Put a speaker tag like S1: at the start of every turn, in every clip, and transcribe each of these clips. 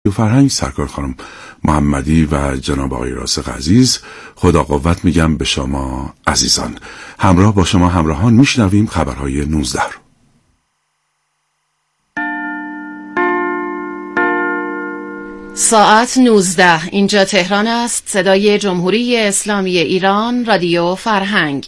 S1: فرهنگ سرکار خانم محمدی و جناب آقای راسخ عزیز، خدا قوت میگم به شما عزیزان. همراه با شما همراهان میشنویم خبرهای 19 رو.
S2: ساعت 19 اینجا تهران است. صدای جمهوری اسلامی ایران، رادیو فرهنگ.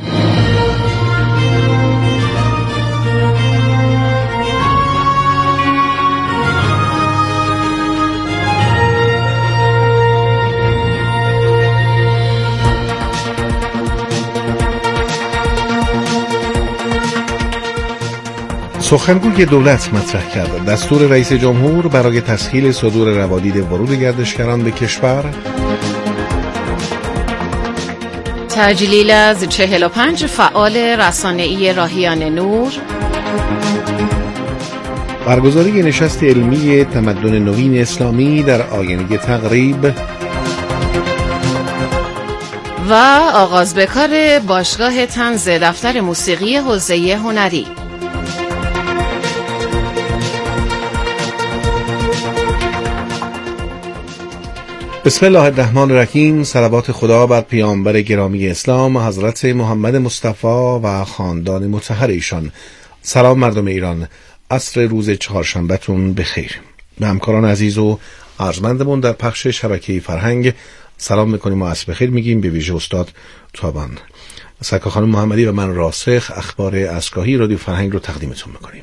S3: سخنگوی دولت مطرح کرد دستور رئیس جمهور برای تسهیل صدور روادید ورود گردشگران به کشور.
S2: تجلیل از 45 فعال رسانه‌ای راهیان نور.
S3: برگزاری نشست علمی تمدن نوین اسلامی در آینه تقریب
S2: و آغاز به کار باشگاه طنز دفتر موسیقی حوزه هنری.
S3: بسم الله الرحمن الرحیم. صلوات خدا بر پیامبر گرامی اسلام حضرت محمد مصطفی و خاندان مطهر ایشان. سلام مردم ایران، عصر روز چهارشنبه‌تون بخیر. به همکاران عزیز و ارجمندمون در پخش شبکه فرهنگ سلام میکنیم و عصر بخیر میگیم، به ویژه استاد تابان، سرکار خانم محمدی و من راسخ اخبار اسکاهی رادیو فرهنگ رو تقدیمتون میکنیم.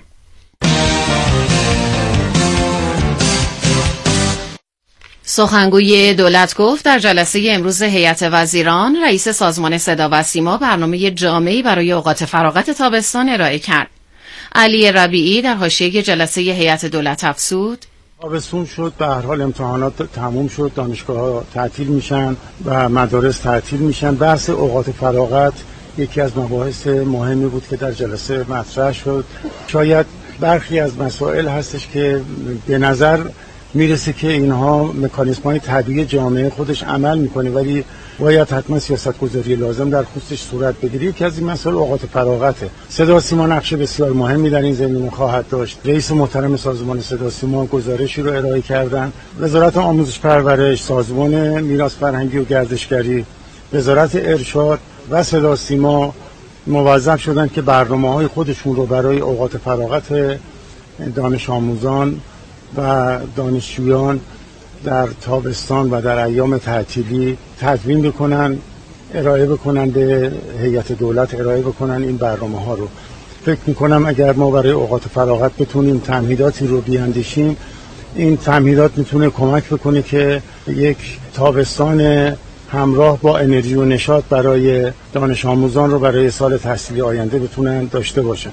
S2: سخنگوی دولت گفت در جلسه امروز هیئت وزیران رئیس سازمان صدا و سیما برنامه جامعی برای اوقات فراغت تابستان ارائه کرد. علی ربیعی در حاشیه جلسه هیئت دولت افزود:
S4: تابستون شد، به هر حال امتحانات تموم شد، دانشگاه‌ها تعطیل میشن و مدارس تعطیل میشن. بحث اوقات فراغت یکی از مباحث مهمی بود که در جلسه مطرح شد. شاید برخی از مسائل هستش که به نظر میرسه که اینها مکانیزم‌های طبیعی جامعه خودش عمل میکنه، ولی باید حتما سیاست‌گذاری لازم در خصوصش صورت بگیره. یکی از این مسائل اوقات فراغته. صدا سیما نقش بسیار مهمی در این زمینه خواهد داشت. رئیس محترم سازمان صدا سیما گزارشی رو ارائه کردن. وزارت آموزش پرورش، سازمان میراث فرهنگی و گردشگری، وزارت ارشاد و صدا سیما موظف شدن که برنامه‌های خودشون رو برای اوقات فراغت دانش آموزان و دانشجویان در تابستان و در ایام تعطیلی تدوین بکنن، ارائه بکنن به هیئت دولت، ارائه بکنن این برنامه ها رو. فکر میکنم اگر ما برای اوقات فراغت بتونیم تمهیداتی رو بیاندیشیم، این تمهیدات میتونه کمک بکنه که یک تابستان همراه با انرژی و نشاط برای دانش آموزان رو برای سال تحصیلی آینده بتونن داشته باشن.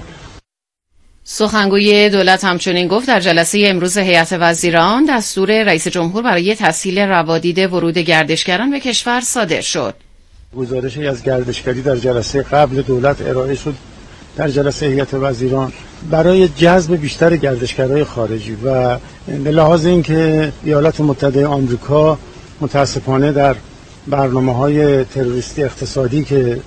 S2: سخنگوی دولت همچنین گفت در جلسه امروز هیئت وزیران دستور رئیس جمهور برای تسهیل روادید ورود گردشگران به کشور صادر شد.
S4: گزارشی از گردشگری در جلسه قبل دولت ارائه شد در جلسه هیئت وزیران برای جذب بیشتر گردشگرای خارجی و به لحاظ اینکه ایالات متحده آمریکا متاسفانه در برنامه‌های تروریستی اقتصادی که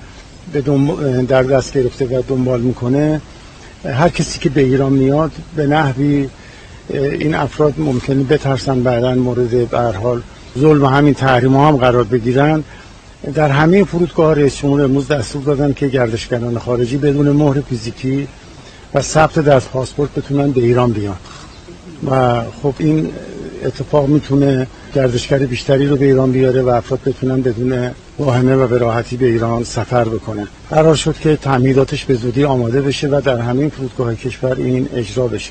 S4: در دست گرفته و دنبال میکنه، هر کسی که به ایران میاد به نحوی این افراد ممکنه بترسن بعداً مورد به هر حال ظلم و همین تحریم‌ها هم قرار بگیرن. در همه فرودگاه‌ها رئیس جمهور امروز دستور دادن که گردشگران خارجی بدون مهر فیزیکی و ثبت در پاسپورت بتونن به ایران بیان و خب این اتفاق میتونه گردشگر بیشتری رو به ایران بیاره و افراد بتونن بدون واهمه و به راحتی به ایران سفر بکنن. قرار شد که تمهیداتش به زودی آماده بشه و در همین فرودگاه کشور این اجرا بشه.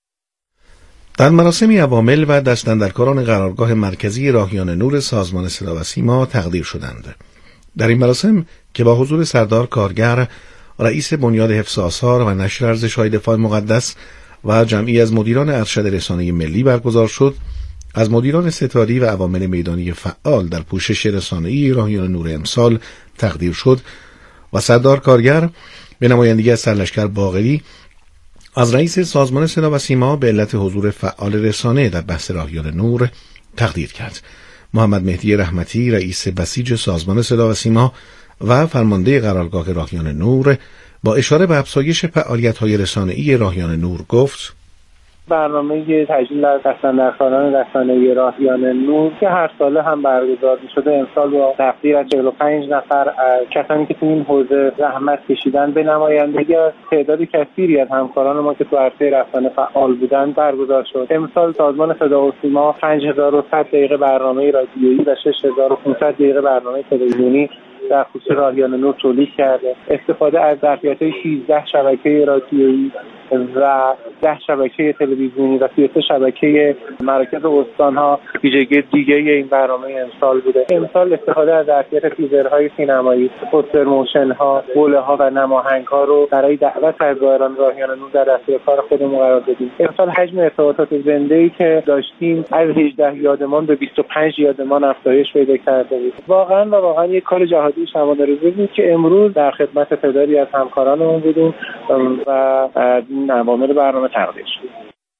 S3: در مراسمی عوامل و دستاندرکاران قرارگاه مرکزی راهیان نور سازمان صدا و سیما تقدیر شدند. در این مراسم که با حضور سردار کارگر، رئیس بنیاد حفظ آثار و نشر ارزش‌های دفاع مقدس و جمعی از مدیران ارشد رسانه ملی برگزار شد، از مدیران ستاری و عوامل میدانی فعال در پوشش رسانه‌ای راهیان نور امسال تقدیر شد و سردار کارگر به نمایندگی از سرلشکر باقری از رئیس سازمان صدا و سیما به علت حضور فعال رسانه در بحث راهیان نور تقدیر کرد. محمد مهدی رحمتی، رئیس بسیج سازمان صدا و سیما و فرمانده قرارگاه راهیان نور، با اشاره به افزایش فعالیت‌های رسانه‌ای راهیان نور گفت:
S5: برنامه تجلیل دستاندرکاران رسانه‌ای راهیان نور که هر ساله هم برگزار می‌شده، امسال با تقدیر از 45 نفر از کسانی که تو این حوزه زحمت کشیدن به نمایندگی از تعداد کثیری از همکاران ما که تو عرصه رسانه فعال بودند برگزار شد. امسال سازمان صدا و سیما 5100 دقیقه برنامه رادیویی و 6500 دقیقه برنامه تلویزیونی در خصوص راهیان نور تولید کرده. استفاده از ظرفیت‌های 16 شبکه رادیویی و 10 شبکه تلویزیونی و 33 شبکه مراکز استان‌ها ویژگی دیگه این برنامه امسال بوده. امسال استفاده از ظرفیت تیزرهای سینمایی، پوستر موشن‌ها، بوله‌ها و نماهنگ‌ها رو برای دعوت از زائران راهیان نور در دستور کار خودمون قرار دادیم. امسال حجم ارتباطات زنده‌ای که داشتیم از 18 یادمان به 25 یادمان افزایش پیدا کرده بود. واقعا یک کار جهادی شبانه روزی بود که امروز در خدمت تعدادی از همکارانمون بودیم و عوامل برنامه تقدیر شد.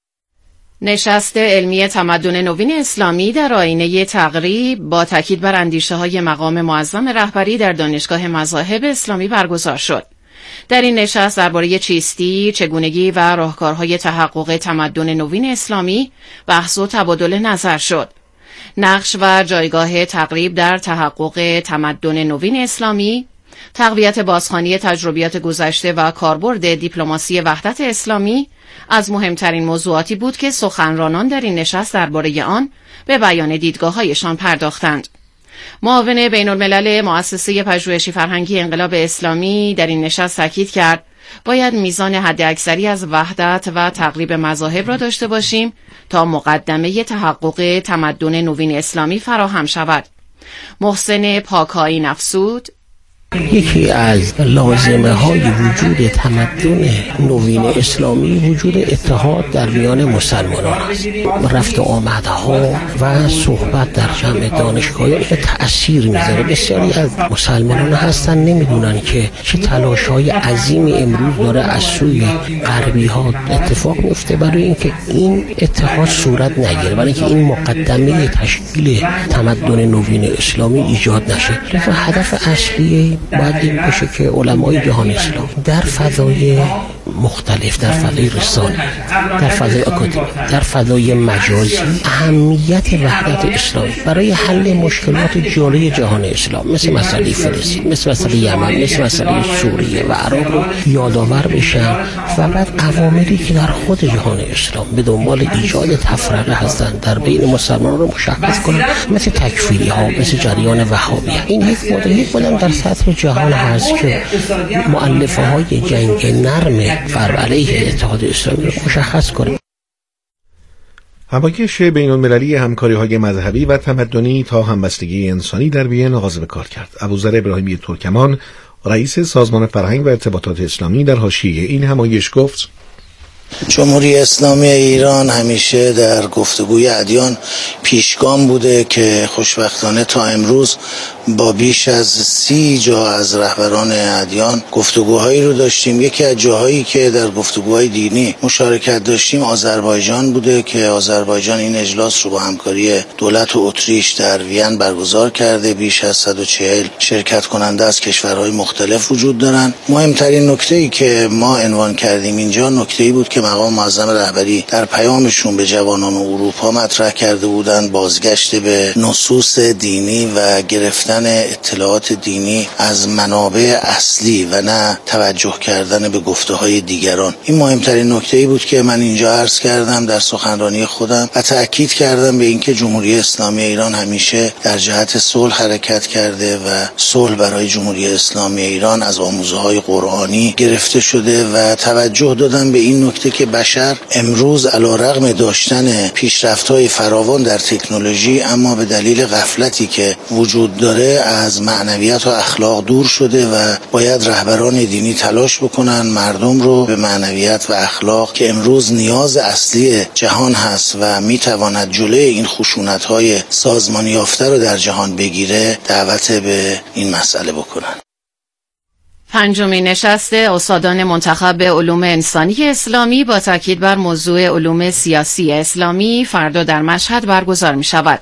S2: نشست علمی تمدن نوین اسلامی در آینه تقریب با تاکید بر اندیشه‌های مقام معظم رهبری در دانشگاه مذاهب اسلامی برگزار شد. در این نشست درباره چیستی، چگونگی و راهکارهای تحقق تمدن نوین اسلامی بحث و تبادل نظر شد. نقش و جایگاه تقریب در تحقق تمدن نوین اسلامی، تقویت بازخوانی تجربیات گذشته و کاربرد دیپلماسی وحدت اسلامی از مهمترین موضوعاتی بود که سخنرانان در این نشست درباره آن به بیان دیدگاه‌هایشان پرداختند. معاون بین‌الملل مؤسسه پژوهشی فرهنگی انقلاب اسلامی در این نشست تاکید کرد باید میزان حداکثری از وحدت و تقریب مذاهب را داشته باشیم تا مقدمه تحقق تمدن نوین اسلامی فراهم شود. محسن پاکایی افزود:
S6: یکی از لازمه های وجود تمدن نوین اسلامی وجود اتحاد در میان مسلمانان است. رفت و آمدها و صحبت در جمع دانشگاهی تأثیر میذاره. بسیاری از مسلمانان هستن نمیدونن که چه تلاش های عظیمی امروز داره از سوی غربی ها اتفاق میفته برای اینکه این اتحاد صورت نگیره، برای اینکه این مقدمه تشکیل تمدن نوین اسلامی ایجاد نشه. لذا هدف اصلی باید این باشه که علمای جهان اسلام در فضای مختلف، در فضای رسانه، در فضای آکادمی، در فضای مجازی، اهمیت وحدت اسلامی برای حل مشکلات جاری جهان اسلام مثل مسئله فلسطین، مثل مسئله یمن، مثل مسئله سوریه و عراق رو یادآور بشن و بعد عواملی که در خود جهان اسلام به دنبال ایجاد تفرقه هستند در بین مسلمانان رو مشخص کنن، مثل تکفیری ها، مثل جریان وهابیه. این یک مدل در سطح جهان هست که مؤلفه های جنگ نرم غرب علیه اتحاد اسلامی رو مشخص کنه.
S3: همایش بین‌المللی همکاری‌های مذهبی و تمدنی تا همبستگی انسانی در وین آغاز به کار کرد. ابوذر ابراهیمی ترکمان، رئیس سازمان فرهنگ و ارتباطات اسلامی، در حاشیه این همایش گفت:
S7: جمهوری اسلامی ایران همیشه در گفتگوی ادیان پیشگام بوده که خوشبختانه تا امروز با بیش از 30 جا از رهبران ادیان گفتگوهایی رو داشتیم. یکی از جاهایی که در گفتگوهای دینی مشارکت داشتیم آذربایجان بوده که آذربایجان این اجلاس رو با همکاری دولت اتریش در وین برگزار کرده. بیش از 140 شرکت کننده از کشورهای مختلف وجود دارن. مهمترین نکته‌ای که ما عنوان کردیم اینجا نکته‌ای بود که مقام معظم رهبری در پیامشون به جوانان اروپا مطرح کرده بودند: بازگشت به نصوص دینی و گرفتن اطلاعات دینی از منابع اصلی و نه توجه کردن به گفته‌های دیگران. این مهمترین نکته‌ای بود که من اینجا عرض کردم در سخنرانی خودم و تأکید کردم به اینکه جمهوری اسلامی ایران همیشه در جهت صلح حرکت کرده و صلح برای جمهوری اسلامی ایران از آموزه‌های قرآنی گرفته شده و توجه دادم به این نکته که بشر امروز علی‌رغم داشتن پیشرفت‌های فراوان در تکنولوژی اما به دلیل غفلتی که وجود داره از معنویت و اخلاق دور شده و باید رهبران دینی تلاش بکنن مردم رو به معنویت و اخلاق که امروز نیاز اصلی جهان هست و میتواند جلوی این خشونت‌های سازمانی یافته رو در جهان بگیره دعوت به این مسئله بکنن.
S2: پنجمین نشست استادان منتخب به علوم انسانی اسلامی با تاکید بر موضوع علوم سیاسی اسلامی فردا در مشهد برگزار می شود.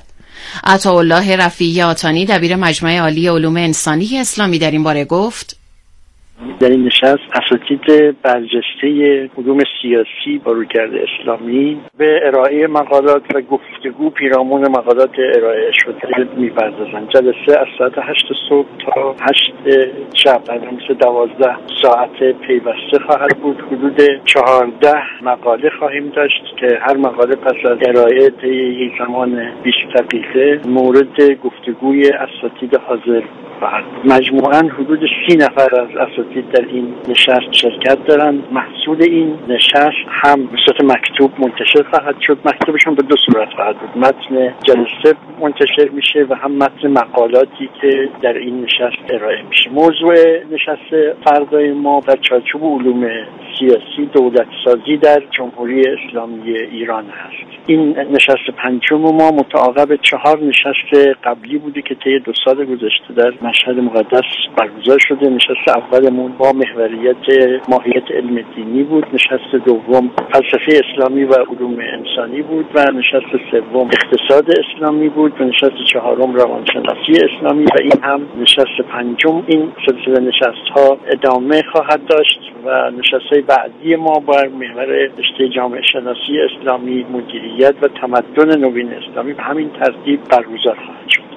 S2: عطاالله رفیعی آتانی دبیر مجمع عالی علوم انسانی اسلامی در این باره گفت:
S8: در این نشست اساتید برجسته علوم سیاسی با رویکرد اسلامی به ارائه مقالات و گفتگو پیرامون مقالات ارائه شده می‌پردازند. جلسه از ساعت 8 صبح تا 8 شب در مثل 12 ساعت پیوسته خواهد بود. حدود 14 مقاله خواهیم داشت که هر مقاله پس از ارائه طی یک زمان 20 دقیقه مورد گفتگوی اساتید حاضر خواهد. مجموعاً حدود 30 نفر از اساتید در این نشست شرکت دارند. محصول این نشست هم به صورت مکتوب منتشر خواهد شد. مکتوبشون به دو صورت خواهد بود. متن جلسه منتشر میشه و هم متن مقالاتی که در این نشست ارائه میشه. موضوع نشست فردای ما در چارچوب علوم سیاسی دولت سازی در جمهوری اسلامی ایران هست. این نشست پنجم ما متعاقب 4 نشست قبلی بوده که طی 2 سال گذشته در مشهد مقدس برگزار شده. نشست اولمون با محوریت ماهیت علم دینی بود، نشست دوم فلسفه اسلامی و علوم انسانی بود و نشست سوم اقتصاد اسلامی بود و نشست چهارم روانشناسی اسلامی و این هم نشست پنجم. این سلسله نشست‌ها ادامه خواهد داشت و نشست‌های بعدی ما بر محور رشته جامعه شناسی اسلامی، مدیریت و تمدن نوین اسلامی به همین ترتیب برگزار خواهد شد.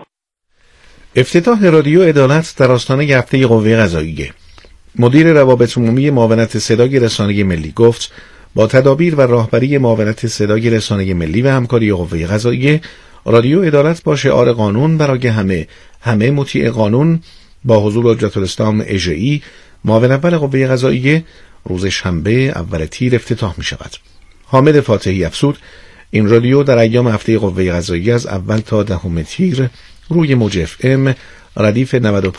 S3: افتتاح رادیو عدالت در آستانه هفته قوه قضاییه. مدیر روابط عمومی معاونت صدای رسانه ملی گفت با تدابیر و راهبری معاونت صدای رسانه ملی و همکاری قوه قضاییه، رادیو عدالت با شعار قانون برای همه مطیع قانون با حضور حجت الاسلام اژه‌ای معاون اول قوه قضاییه روز شنبه اول تیر افتتاح می شود. حامد فاتحی افزود این رادیو در ایام هفته قوه قضاییه از اول تا 10 تیر روی موج FM ردیف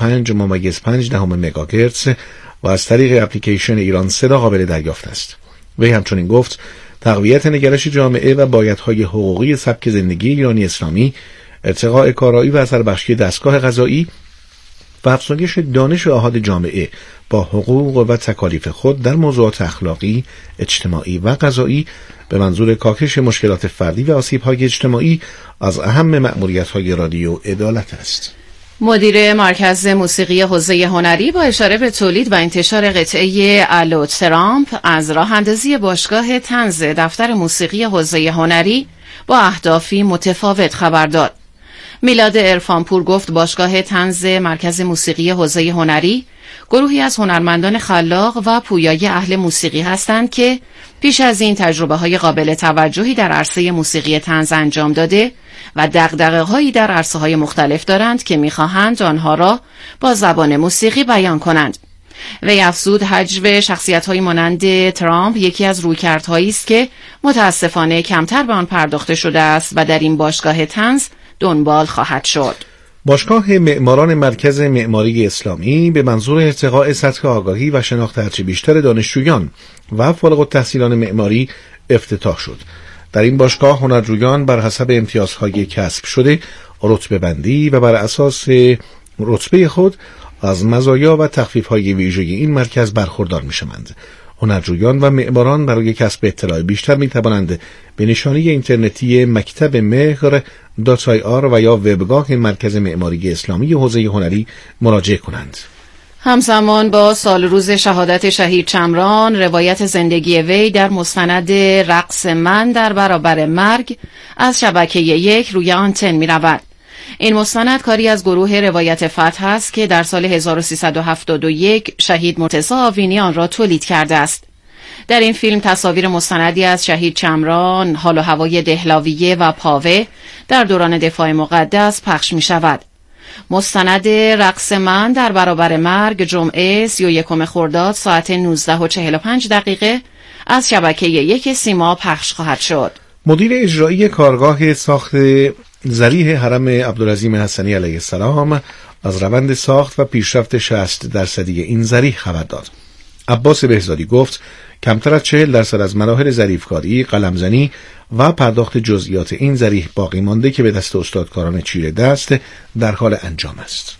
S3: 95.5 مگاهرتز و از طریق اپلیکیشن ایران صدا قابل دریافت است. وی همچنین گفت تقویت نگرش جامعه و بایدهای حقوقی سبک زندگی ایرانی اسلامی، ارتقاء کارایی و اثربخشی دستگاه قضایی و افزایش دانش آحاد جامعه با حقوق و تکالیف خود در موضوعات اخلاقی، اجتماعی و قضایی به منظور کاهش مشکلات فردی و آسیب‌های اجتماعی از اهم مأموریت‌های رادیو عدالت است.
S2: مدیر مرکز موسیقی حوزه هنری با اشاره به تولید و انتشار قطعه الو ترامپ از راه اندازی باشگاه طنز دفتر موسیقی حوزه هنری با اهدافی متفاوت خبر داد. میلاد عرفانپور گفت باشگاه طنز مرکز موسیقی حوزه هنری گروهی از هنرمندان خلاق و پویای اهل موسیقی هستند که پیش از این تجربه‌های قابل توجهی در عرصه موسیقی طنز انجام داده و دغدغه‌هایی در عرصه‌های مختلف دارند که می‌خواهند آنها را با زبان موسیقی بیان کنند. وی افزود حجو شخصیت‌های مانند ترامپ یکی از رویکردهایی است که متأسفانه کمتر به آن پرداخته شده است و در این باشگاه طنز دنبال خواهد شد.
S3: باشگاه معماران مرکز معماری اسلامی به منظور ارتقاء سطح آگاهی و شناخت هرچه بیشتر دانشجویان و فارغ التحصیلان معماری افتتاح شد. در این باشگاه هنرجویان بر حسب امتیازهای کسب شده رتبه بندی و بر اساس رتبه خود از مزایا و تخفیف‌های ویژه این مرکز برخوردار می‌شوند. هنرجویان و معماران برای کسب اطلاع بیشتر می‌توانند به نشانی اینترنتی مکتب مهر.ir و یا وبگاه مرکز معماری اسلامی حوزه هنری مراجعه کنند.
S2: همزمان با سال روز شهادت شهید چمران، روایت زندگی وی در مستند رقص من در برابر مرگ از شبکه 1 روی آنتن می‌رود. این مستند کاری از گروه روایت فتح است که در سال 1371 شهید مرتضی آوینی آن را تولید کرده است. در این فیلم تصاویر مستندی از شهید چمران، حال و هوای دهلاویه و پاوه در دوران دفاع مقدس پخش می شود. مستند رقص من در برابر مرگ جمعه 31 خرداد ساعت 19:45 از شبکه 1 سیما پخش خواهد شد.
S3: مدیر اجرایی کارگاه ساخت ذریح حرم عبدالعظیم حسنی علیه السلام از روند ساخت و پیشرفت 60% این ذریح خبر داد. عباس بهزادی گفت کمتر از 40% از مراحل ظریفکاری، قلمزنی و پرداخت جزئیات این ذریح باقی مانده که به دست استادکاران چیره دست در حال انجام است.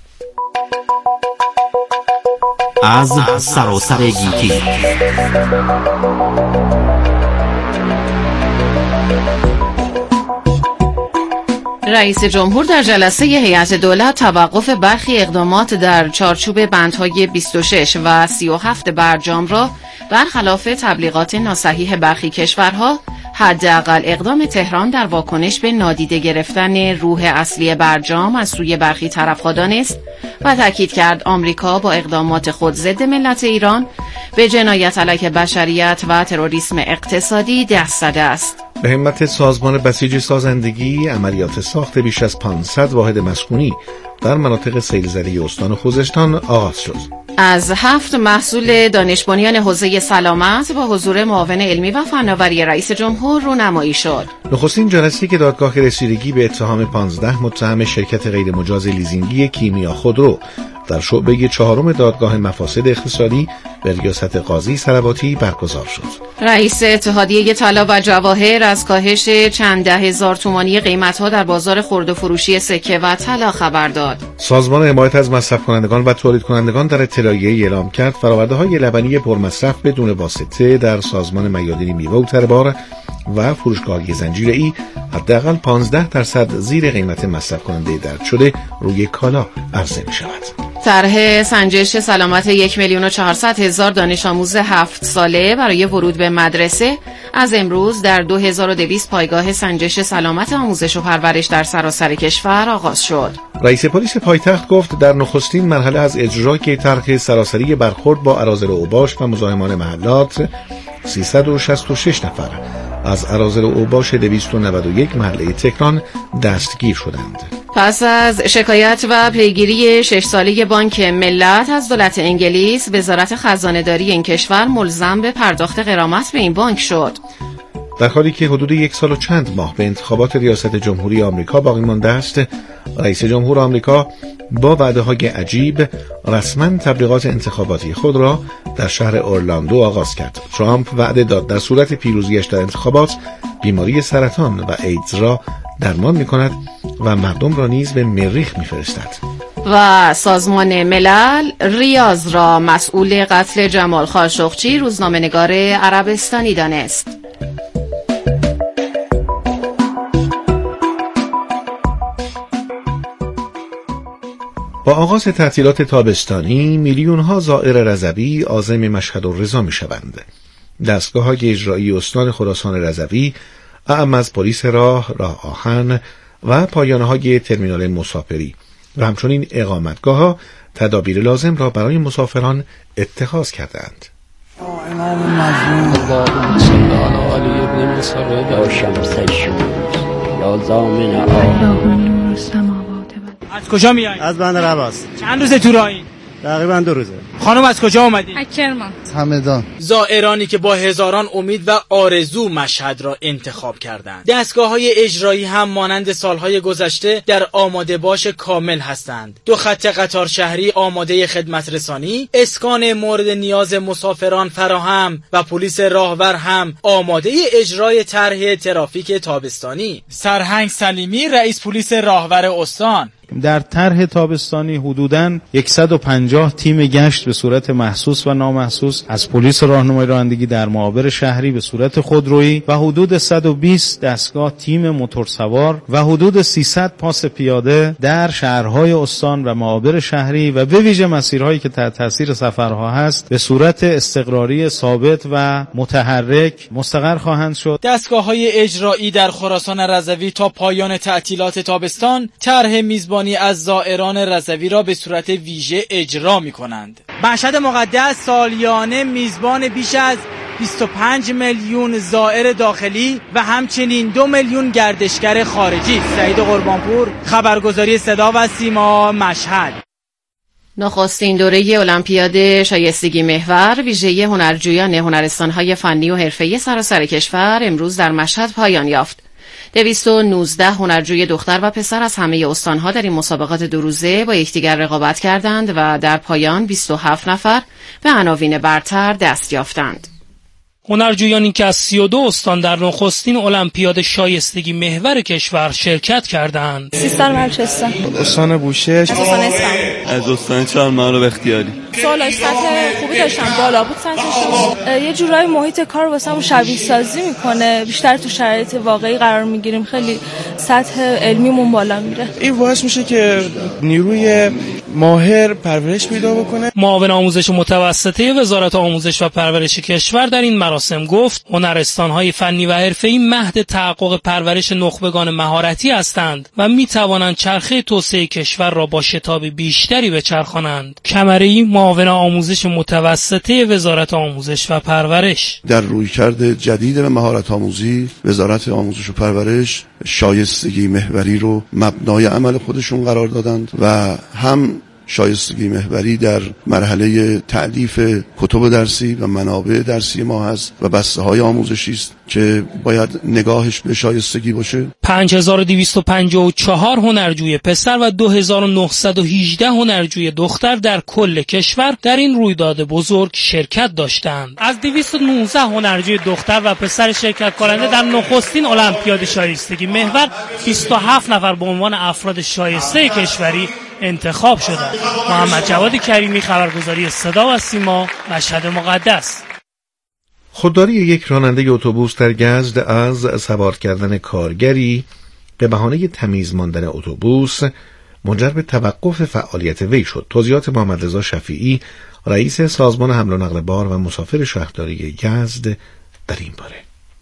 S9: از سراسر گیتی
S2: رئیس جمهور در جلسه هیئت دولت توقف برخی اقدامات در چارچوب بندهای 26 و 37 برجام را برخلاف تبلیغات ناصحیح برخی کشورها حداقل اقدام تهران در واکنش به نادیده گرفتن روح اصلی برجام از سوی برخی طرفها دانست و تاکید کرد آمریکا با اقدامات خود ضد ملت ایران به جنایت علیه بشریت و تروریسم اقتصادی دست زده است.
S3: به همت سازمان بسیج سازندگی عملیات ساخت بیش از 500 واحد مسکونی در مناطق سیل‌زده استان خوزستان آغاز شد.
S2: از 7 محصول دانش بنیان حوزه سلامت با حضور معاون علمی و فناوری رئیس جمهور رونمایی شد.
S3: نخستین جلسه‌ای که دادگاه رسیدگی به اتهام 15 متهم شرکت غیرمجاز لیزینگی کیمیا خودرو در شعبه 4 دادگاه مفاسد اقتصادی به ریاست قاضی صلواتی برگزار شد.
S2: رئیس اتحادیه طلا و جواهر از کاهش چند ده هزار تومانی قیمت‌ها در بازار خرد و فروشی سکه و طلا خبر داد.
S3: سازمان حمایت از مصرف کنندگان و تولید کنندگان در اطلاعیه‌ای اعلام کرد فرآورده‌های لبنی پرمصرف بدون واسطه در سازمان میادین میوه و تربار و فروشگاه‌های زنجیره‌ای حداقل 15% زیر قیمت مصرف کننده درج شده روی کالا عرضه می‌شود.
S2: طرح سنجش سلامت 1,400,000 دانش آموز 7 ساله برای ورود به مدرسه از امروز در 2200 پایگاه سنجش سلامت آموزش و پرورش در سراسر کشور آغاز شد.
S3: رئیس پلیس پایتخت گفت در نخستین مرحله از اجرای طرح سراسری برخورد با اراذل اوباش و مزاحمان محلات 366 نفر از اراذل اوباش 291 محله تهران دستگیر شدند.
S2: پس از شکایت و پیگیری 6 ساله بانک ملت از دولت انگلیس، وزارت خزانه‌داری این کشور ملزم به پرداخت غرامت به این بانک شد.
S3: در حالی که حدود 1 سال و چند ماه به انتخابات ریاست جمهوری آمریکا باقی مانده است، رئیس جمهور آمریکا با وعده‌های عجیب رسما تبلیغات انتخاباتی خود را در شهر اورلاندو آغاز کرد. ترامپ وعده داد در صورت پیروزیش در انتخابات بیماری سرطان و ایدز را درمان می‌کند و مردم را نیز به مریخ می‌فرستد.
S2: و سازمان ملل ریاض را مسئول قتل جمال خاشقچی روزنامه‌نگار عربستانی دانست.
S3: با آغاز تعطیلات تابستانی میلیون‌ها زائر رضوی عازم مشهد الرضا می‌شوند. دستگاه‌های اجرایی استان خراسان رضوی، اعم از پلیس راه آهن و پایانه‌های ترمینال مسافری و همچنین اقامتگاه‌ها تدابیر لازم را برای مسافران اتخاذ کردند.
S10: امام مظلوم اللهم صل علی علی ابن مصعب یا شمس الشموس یا ضامن آب.
S11: از کجا میایید؟
S12: از بندر عباس.
S11: چند روزه تو راهی؟
S12: تقریبا 2 روزه.
S11: خانم از کجا اومدید؟
S13: از کرمان.
S12: همدان.
S11: زائرانی که با هزاران امید و آرزو مشهد را انتخاب کردند. دستگاه‌های اجرایی هم مانند سالهای گذشته در آماده باش کامل هستند. 2 خط قطار شهری آماده خدمت رسانی، اسکان مورد نیاز مسافران فراهم و پلیس راهور هم آماده اجرای طرح ترافیک تابستانی. سرهنگ سلیمی رئیس پلیس راهور استان:
S14: در طرح تابستانی حدوداً 150 تیم گشت به صورت محسوس و نامحسوس از پلیس راهنمایی رانندگی در معابر شهری به صورت خودرویی و حدود 120 دستگاه تیم موتورسوار و حدود 300 پاس پیاده در شهرهای استان و معابر شهری و به ویژه مسیرهایی که تحت تاثیر سفرها هست به صورت استقراری ثابت و متحرک مستقر خواهند شد.
S11: دستگاه‌های اجرایی در خراسان رضوی تا پایان تعطیلات تابستان طرح میزبانی از زائران رضوی را به صورت ویژه اجرا می‌کنند. مشهد مقدس سالیانه میزبان بیش از 25 میلیون زائر داخلی و همچنین 2 میلیون گردشگر خارجی. سعید قربانپور، خبرگزاری صدا و سیما، مشهد.
S2: نخستین دوره المپیاد شایستگی محور ویژه هنرجویان هنرستان‌های فنی و حرفه‌ای سراسر کشور امروز در مشهد پایان یافت. 219 هنرجوی دختر و پسر از همه استانها در این مسابقات 2 روزه با یکدیگر رقابت کردند و در پایان 27 نفر به عناوین برتر دست یافتند.
S13: هنرجویانی که از 32 استان در نخستین المپیاد شایستگی محور کشور شرکت کردند.
S15: سیستان بلوچستان،
S16: استان بوشهر،
S15: استان اسفند،
S16: از استان چهارمحال اختیاری.
S15: سوالش سطح خوبی داشتم، بالا بود سطحش. یه جورایی محیط کار واسمون شبیه سازی میکنه، بیشتر تو شرایط واقعی قرار میگیریم، خیلی سطح علمیمون بالا میره.
S16: این باعث میشه که نیروی ماهر پرورش پیدا بکنه.
S13: معاون آموزش متوسطه وزارت آموزش و پرورش کشور در این مراسم گفت هنرستان‌های فنی و حرفه‌ای مهد تحقق پرورش نخبگان مهارتی هستند و می‌توانند چرخه توسعه کشور را با شتاب بیشتری بچرخانند. کمره‌ای، معاون آموزش متوسطه وزارت آموزش و پرورش:
S17: در رویکرد جدید مهارت آموزی وزارت آموزش و پرورش شایستگی محوری رو مبنای عمل خودشون قرار دادند و هم شایستگی محوری در مرحله تألیف کتب درسی و منابع درسی ما هست و بسته‌های آموزشی است که باید نگاهش به شایستگی باشه.
S13: 5254 هنرجوی پسر و 2918 هنرجوی دختر در کل کشور در این رویداد بزرگ شرکت داشتند. از 219 هنرجوی دختر و پسر شرکت کننده در نخستین المپیاد شایستگی محور 27 نفر به عنوان افراد شایسته کشوری انتخاب شدند. محمد جواد کریمی، خبرگزاری صدا و سیما، مشهد مقدس.
S3: خودداری یک راننده اتوبوس در یزد از سوار کردن کارگری به بهانه تمیز ماندن اتوبوس منجر به توقف فعالیت وی شد. توضیحات محمد رضا شفیعی، رئیس سازمان حمل و نقل بار و مسافر شهرداری یزد در این باره.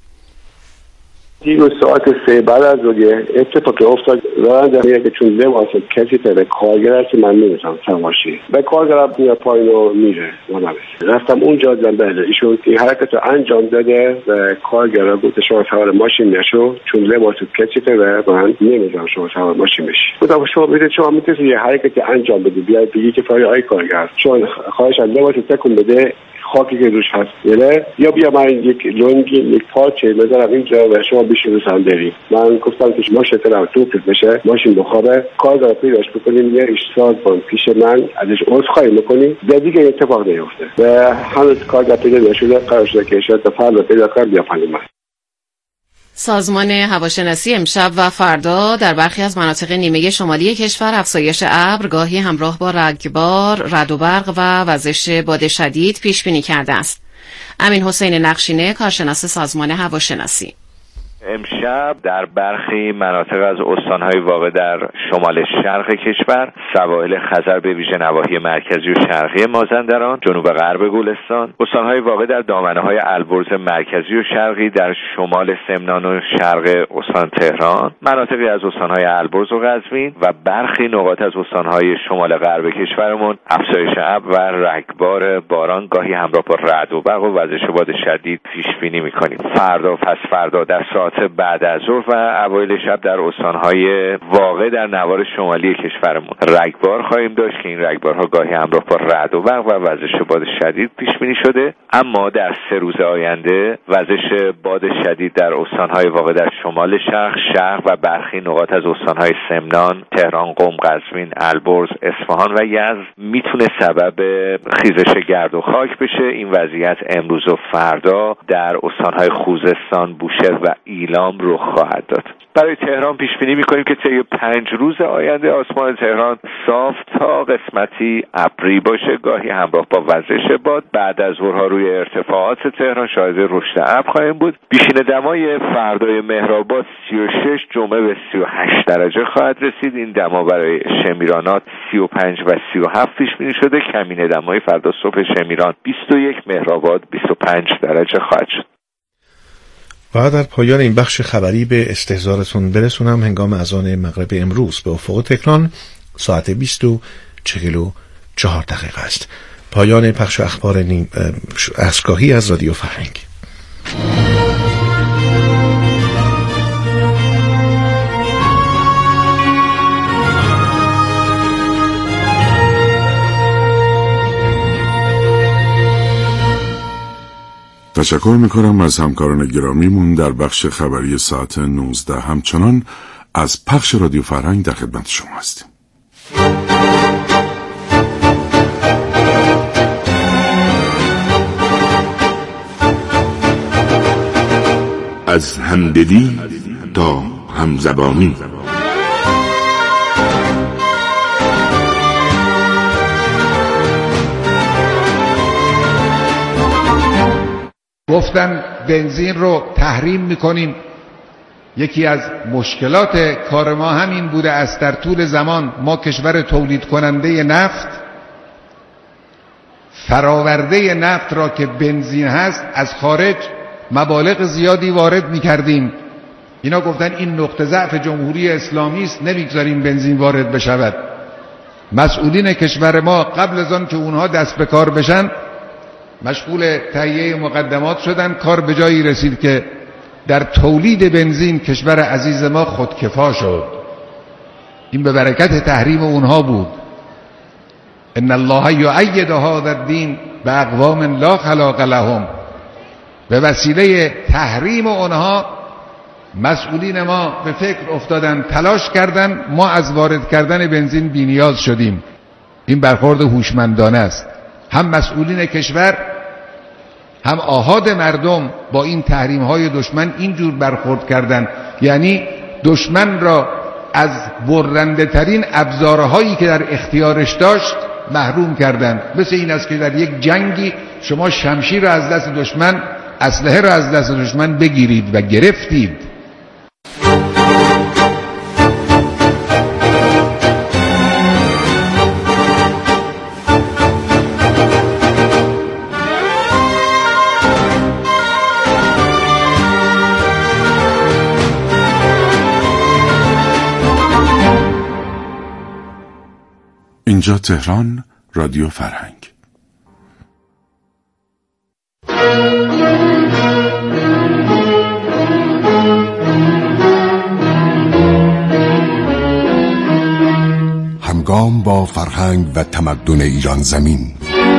S18: دیروز ساعت 3 بعد از یه اتفاقی افتاد. راننده که چون لباس کسی به کارگر است من نمیتونم سوارشی و کارگر میاد پایین و میره. رفتم اونجا دیدم بله ایشون این حرکت رو انجام داده و کارگر گفت شما سوار ماشین نشو چون لباس کسی به من نمیتونم شما سوار ماشین بشی. گفتم شما میتونید یه حرکتی انجام بدید بیاید بگید که فایل آی کارگر چون خواهشاً لباس تکون بده خاکی که روش هست یا بیا من یک لنگی یک پارچه بذارم اینجا و شما بیشتر روشن بریم. من گفتم که ماشین طرف توپت بشه ماشین بخوابه کارگر پیداش بکنیم یه اشتراک کن پیش من ازش عذرخواهی میکنیم دیگه اتفاق نیفته و هنوز کارگر پیدا نشده قرار شده که شاید فردا پیدا کنم بیا پایین من.
S2: سازمان هواشناسی امشب و فردا در برخی از مناطق نیمه شمالی کشور افزایش ابر گاهی همراه با رگبار، رعد و برق و وزش باد شدید پیش بینی کرده است. امین حسین نقشینه، کارشناس سازمان هواشناسی:
S19: امشب در برخی مناطق از استان‌های واقع در شمال شرق کشور، سواحل خزر به ویژه نواحی مرکزی و شرقی مازندران، جنوب غرب گلستان، استان‌های واقع در دامنه‌های البرز مرکزی و شرقی در شمال سمنان و شرق استان تهران، مناطقی از استان‌های البرز و قزوین و برخی نقاط از استان‌های شمال غرب کشورمون افزایش ابر و رگبار باران گاهی همراه با رعد و برق و وزش باد شدید پیش بینی می‌کنیم. فردا پس فردا در ساعات بعد از ظهر و اوایل شب در استان‌های واقع در نوار شمالی کشورمون رگبار خواهیم داشت که این رگبارها گاهی همراه با رعد و برق و وزش باد شدید پیش بینی شده. اما در 3 روز آینده وزش باد شدید در استان‌های واقع در شمال شرق و برخی نقاط از استان‌های سمنان، تهران، قم، قزوین، البرز، اصفهان و یزد میتونه سبب خیزش گرد و خاک بشه. این وضعیت امروز و فردا در استان‌های خوزستان، بوشهر و ایلام رخ خواهد داد. برای تهران پیش بینی می‌کنیم که طی 5 روز آینده آسمان تهران صاف تا قسمتی ابری باشه گاهی همراه با وزش باد. بعد از ظهرها روی ارتفاعات تهران شاهد رشد ابر خواهیم بود. بیشین دمای فردای مهرآباد 36 جمعه به 38 درجه خواهد رسید. این دما برای شمیرانات 35 و 37 پیش بینی شده. کمین دمای فردا صبح شمیران 21، مهرآباد 25 درجه خواهد شد.
S3: و در پایان این بخش خبری به استحضارتون برسونم هنگام اذان مغرب امروز به افق تهران ساعت 20:44 است. پایان پخش اخبار اسکاهی از رادیو فرهنگ.
S1: تشکر میکنم از همکاران گرامیمون در بخش خبری ساعت 19. همچنان از پخش رادیو فرهنگ در خدمت شما هستیم. از همدلی تا همزبانی.
S20: گفتن بنزین رو تحریم میکنیم. یکی از مشکلات کار ما همین بوده است. در طول زمان ما کشور تولید کننده نفت، فراورده نفت را که بنزین هست از خارج مبالغ زیادی وارد میکردیم. اینا گفتن این نقطه ضعف جمهوری اسلامی است، نمیگذاریم بنزین وارد بشود. مسئولین کشور ما قبل از آن که اونها دست به کار بشن مشغول تهیه مقدمات شدن. کار به جایی رسید که در تولید بنزین کشور عزیز ما خودکفا شد. این به برکت تحریم اونها بود. ان الله یؤید هذا الدین باقوام لا خلاق لهم. به وسیله تحریم اونها مسئولین ما به فکر افتادن، تلاش کردن، ما از وارد کردن بنزین بی‌نیاز شدیم. این برخورد هوشمندانه است. هم مسئولین کشور هم آحاد مردم با این تحریم های دشمن اینجور برخورد کردن، یعنی دشمن را از برنده ترین ابزارهایی که در اختیارش داشت محروم کردن. مثل این است که در یک جنگی شما شمشیر را از دست دشمن، اسلحه را از دست دشمن بگیرید و گرفتید.
S1: اینجا تهران، رادیو فرهنگ.
S21: همگام با فرهنگ و تمدن ایران زمین.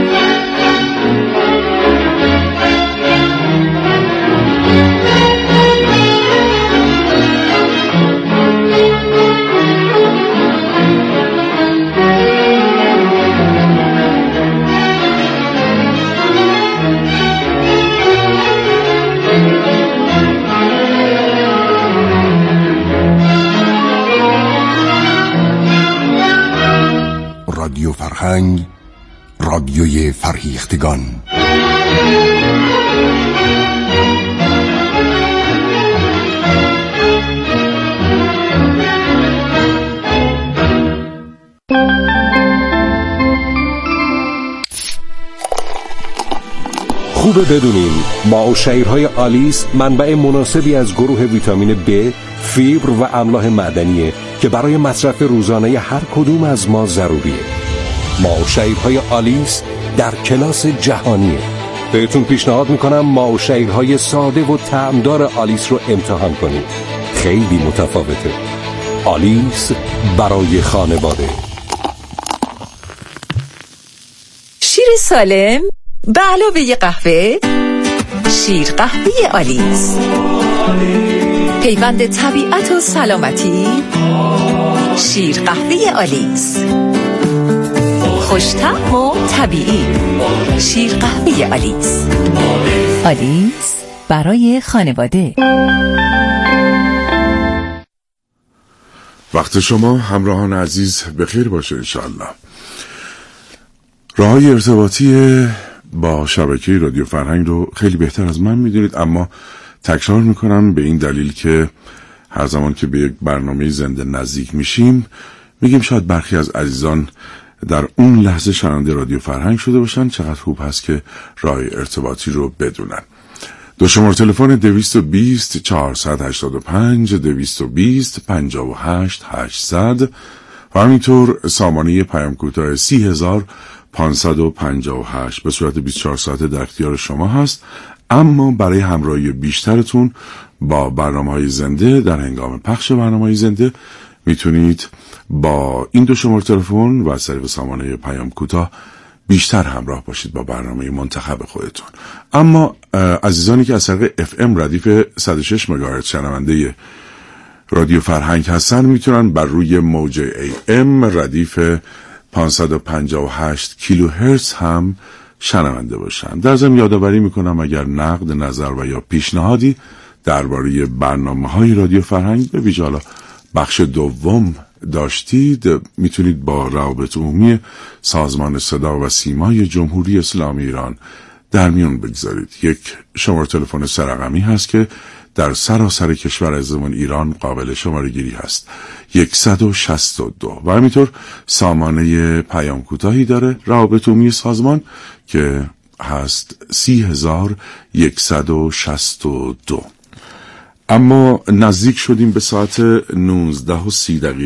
S21: رادیو فرهنگ، رادیوی فرهیختگان.
S22: خوبه بدونین ماوشیرهای آلیس منبع مناسبی از گروه ویتامین B، فیبر و املاح معدنیه که برای مصرف روزانه هر کدوم از ما ضروریه. ماوشیرهای آلیس در کلاس جهانیه. بهتون پیشنهاد میکنم ماوشیرهای ساده و طعمدار آلیس رو امتحان کنید. خیلی متفاوته. آلیس برای خانواده.
S23: شیر سالم به علاوه قهوه، شیر قهوه آلیس، پیوند طبیعت و سلامتی. شیر قهوه آلیس، خوش‌طعم و طبیعی. شیر قهوه آلیس. آلیس برای خانواده.
S1: وقت شما همراهان عزیز بخیر باشه انشاءالله. راه‌های ارتباطی با شبکه رادیو فرهنگ رو خیلی بهتر از من میدونید، اما تکرار میکنم به این دلیل که هر زمان که به یک برنامه زنده نزدیک میشیم میگیم شاید برخی از عزیزان در اون لحظه شنونده رادیو فرهنگ شده باشن. چقدر خوب هست که راه ارتباطی رو بدونن. دو شماره تلفن 220 485 220 58 800 و همینطور سامانه پیام کوتاه 30558 به صورت 24 ساعته در اختیار شما هست. اما برای همراهی بیشترتون با برنامه‌های زنده در هنگام پخش برنامه‌های زنده میتونید با این دو شماره تلفن و از طریق سامانه پیام کوتاه بیشتر همراه باشید با برنامه منتخب خودتون. اما عزیزانی که از طریق FM ردیف 106 مگاهرتز شنونده رادیو فرهنگ هستن میتونن بر روی موج AM ردیف 558 کیلوهرتز هم شنونده باشن. در ضمن یادآوری میکنم اگر نقد، نظر و یا پیشنهادی درباره برنامه‌های رادیو فرهنگ به ویژه بخش دوم داشتید، میتونید با روابط عمومی سازمان صدا و سیمای جمهوری اسلامی ایران در میون بگذارید. یک شماره تلفن سه‌رقمی هست که در سراسر کشور عزیزمون ایران قابل شماره گیری هست، 162 و همینطور سامانه پیام کوتاهی داره روابط عمومی سازمان که هست 30162. اما نزدیک شدیم به ساعت 19:30